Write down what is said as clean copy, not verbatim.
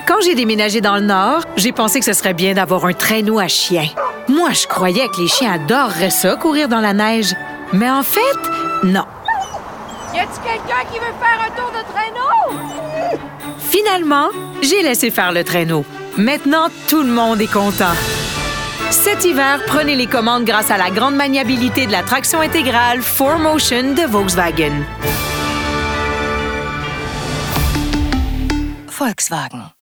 Quand j'ai déménagé dans le Nord, j'ai pensé que ce serait bien d'avoir un traîneau à chiens. Moi, je croyais que les chiens adoreraient ça, courir dans la neige. Mais en fait, non. Y a-t-il quelqu'un qui veut faire un tour de traîneau? Finalement, j'ai laissé faire le traîneau. Maintenant, tout le monde est content. Cet hiver, prenez les commandes grâce à la grande maniabilité de la traction intégrale 4Motion de Volkswagen. Volkswagen.